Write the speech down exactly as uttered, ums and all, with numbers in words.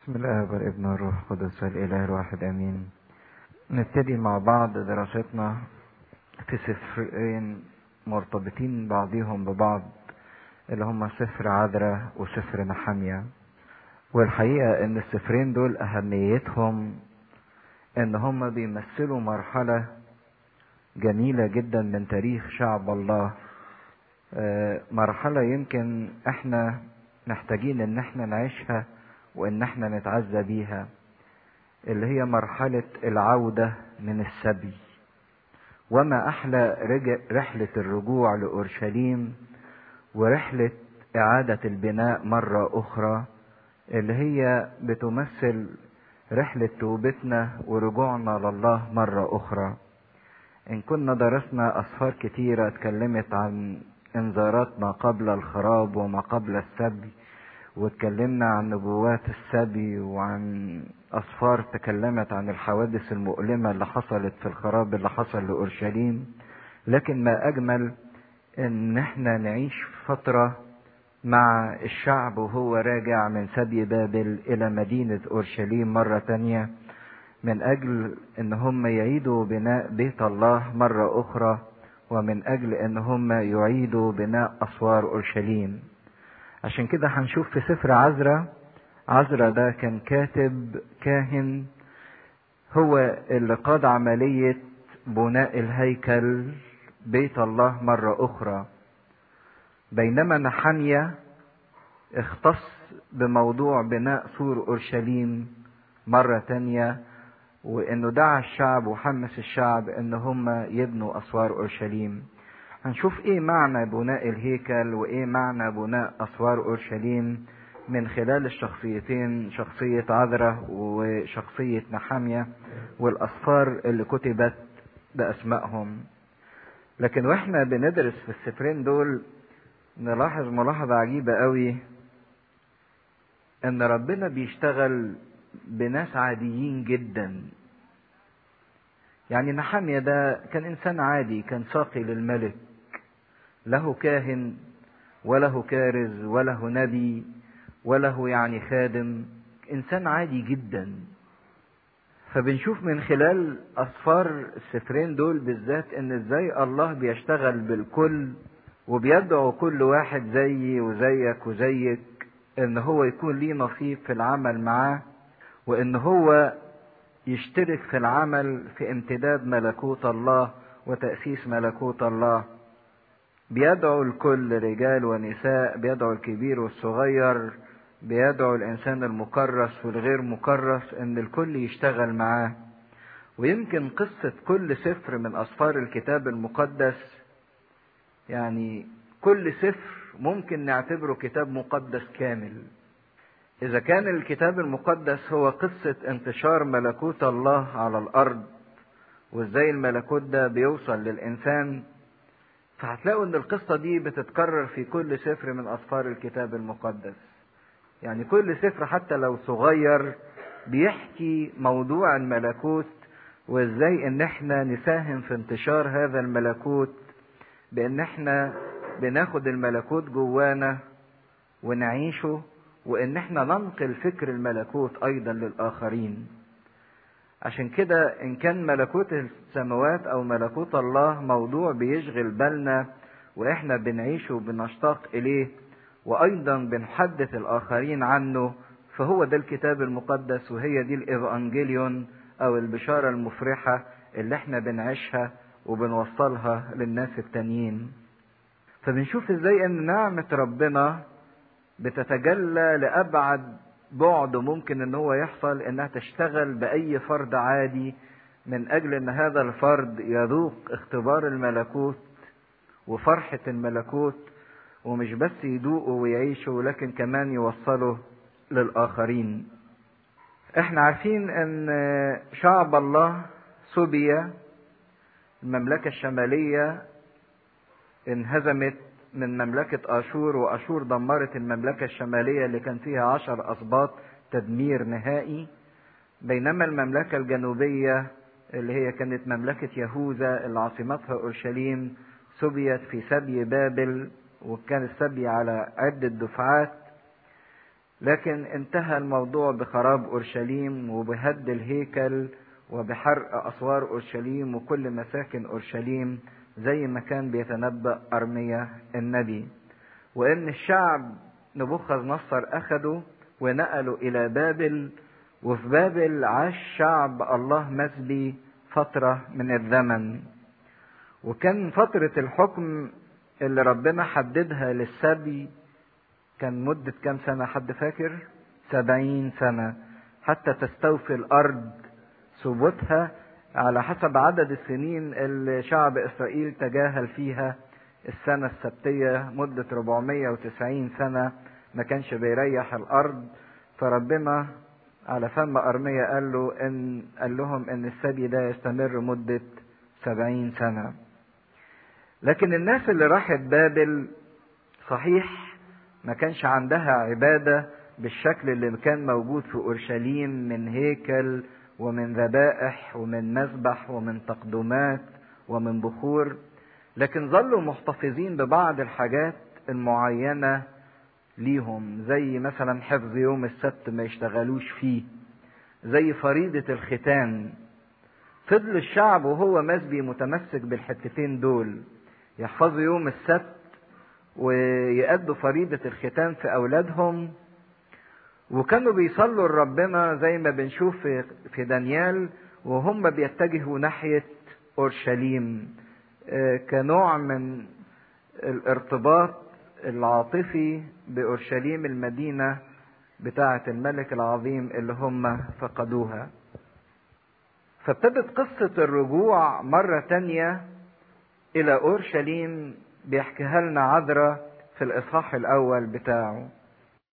بسم الله والابن والروح القدس الاله الواحد امين. نبتدي مع بعض دراستنا في سفرين مرتبطين بعضهم ببعض اللي هما سفر عذراء وسفر نحميا. والحقيقة ان السفرين دول اهميتهم ان هما بيمثلوا مرحلة جميلة جدا من تاريخ شعب الله، مرحلة يمكن احنا محتاجين ان احنا نعيشها وان احنا نتعزى بيها، اللي هي مرحلة العودة من السبي. وما احلى رحلة الرجوع لأورشليم ورحلة اعادة البناء مرة اخرى، اللي هي بتمثل رحلة توبتنا ورجوعنا لله مرة اخرى. ان كنا درسنا اسفار كتيرة اتكلمت عن انذارات ما قبل الخراب وما قبل السبي، واتكلمنا عن نبوات السبي وعن أسفار تكلمت عن الحوادث المؤلمة اللي حصلت في الخراب اللي حصل لأورشليم. لكن ما أجمل إن احنا نعيش فترة مع الشعب وهو راجع من سبي بابل إلى مدينة أورشليم مرة تانية، من أجل إن هم يعيدوا بناء بيت الله مرة أخرى، ومن أجل إن هم يعيدوا بناء أسوار أورشليم. عشان كده هنشوف في سفر عذراء. عذراء ده كان كاتب كاهن، هو اللي قاد عملية بناء الهيكل بيت الله مرة أخرى، بينما نحميا اختص بموضوع بناء سور أورشليم مرة تانية، وإنه دعا الشعب وحمس الشعب إن هم يبنوا أسوار أورشليم. هنشوف ايه معنى بناء الهيكل وايه معنى بناء اسوار اورشليم من خلال الشخصيتين، شخصية عذراء وشخصية نحميا، والاسفار اللي كتبت باسمائهم. لكن واحنا بندرس في السفرين دول نلاحظ ملاحظة عجيبة قوي، ان ربنا بيشتغل بناس عاديين جدا. يعني نحميا ده كان انسان عادي، كان ساقي للملك، له كاهن وله كارز وله نبي وله يعني خادم، انسان عادي جدا. فبنشوف من خلال اسفار السفرين دول بالذات ان ازاي الله بيشتغل بالكل، وبيدعو كل واحد زيي وزيك وزيك ان هو يكون ليه نصيب في العمل معاه، وان هو يشترك في العمل في امتداد ملكوت الله وتأسيس ملكوت الله. بيدعو الكل، رجال ونساء، بيدعو الكبير والصغير، بيدعو الإنسان المكرس والغير مكرس، إن الكل يشتغل معاه. ويمكن قصة كل سفر من أسفار الكتاب المقدس، يعني كل سفر ممكن نعتبره كتاب مقدس كامل. إذا كان الكتاب المقدس هو قصة انتشار ملكوت الله على الأرض وإزاي الملكوت ده بيوصل للإنسان، فهتلاقوا ان القصة دي بتتكرر في كل سفر من اسفار الكتاب المقدس. يعني كل سفر حتى لو صغير بيحكي موضوع الملكوت، وازاي ان احنا نساهم في انتشار هذا الملكوت، بان احنا بناخد الملكوت جوانا ونعيشه، وان احنا ننقل فكر الملكوت ايضا للاخرين. عشان كده ان كان ملكوت السماوات او ملكوت الله موضوع بيشغل بالنا واحنا بنعيشه وبنشتاق اليه، وايضا بنحدث الاخرين عنه، فهو ده الكتاب المقدس، وهي دي الإيفانجيليون او البشارة المفرحة اللي احنا بنعيشها وبنوصلها للناس التانيين. فبنشوف ازاي ان نعمة ربنا بتتجلى لأبعد بعد ممكن ان هو يحصل، انها تشتغل بأي فرد عادي، من اجل ان هذا الفرد يذوق اختبار الملكوت وفرحة الملكوت، ومش بس يذوقه ويعيشه لكن كمان يوصله للآخرين. احنا عارفين ان شعب الله سبي، المملكة الشمالية انهزمت من مملكة آشور، وآشور دمرت المملكة الشمالية اللي كان فيها عشر أسباط تدمير نهائي، بينما المملكة الجنوبية اللي هي كانت مملكة يهوذا اللي عاصمتها أورشليم سبيت في سبي بابل، وكان السبي على عدة دفعات. لكن انتهى الموضوع بخراب أورشليم وبهد الهيكل وبحرق أسوار أورشليم وكل مساكن أورشليم زي ما كان بيتنبأ أرميا النبي. وإن الشعب نبوخذ نصر أخده ونقلوا إلى بابل، وفي بابل عاش شعب الله مسبي فترة من الزمن. وكان فترة الحكم اللي ربنا حددها للسبي كان مدة كام سنة؟ حد فاكر؟ سبعين سنة، حتى تستوفي الأرض ثبوتها على حسب عدد السنين اللي شعب إسرائيل تجاهل فيها السنة السبتية. مدة أربعمائة وتسعين سنة ما كانش بيريح الأرض. فربنا على فم أرميا قال له إن قال لهم إن السبي ده يستمر مدة سبعين سنة. لكن الناس اللي راحت بابل صحيح ما كانش عندها عبادة بالشكل اللي كان موجود في أورشليم من هيكل ومن ذبائح ومن مذبح ومن تقدمات ومن بخور، لكن ظلوا محتفظين ببعض الحاجات المعينة ليهم، زي مثلا حفظ يوم السبت ما يشتغلوش فيه، زي فريضة الختان. فضل الشعب وهو مسبي متمسك بالحتتين دول، يحفظوا يوم السبت ويأدوا فريضة الختان في أولادهم. وكانوا بيصلوا لربنا زي ما بنشوف في في دانيال وهم بيتجهوا ناحية أورشليم كنوع من الارتباط العاطفي بأورشليم المدينة بتاعة الملك العظيم اللي هم فقدوها. فابتدت قصة الرجوع مرة تانية إلى أورشليم بيحكيها لنا عذرا في الإصحاح الأول بتاعه.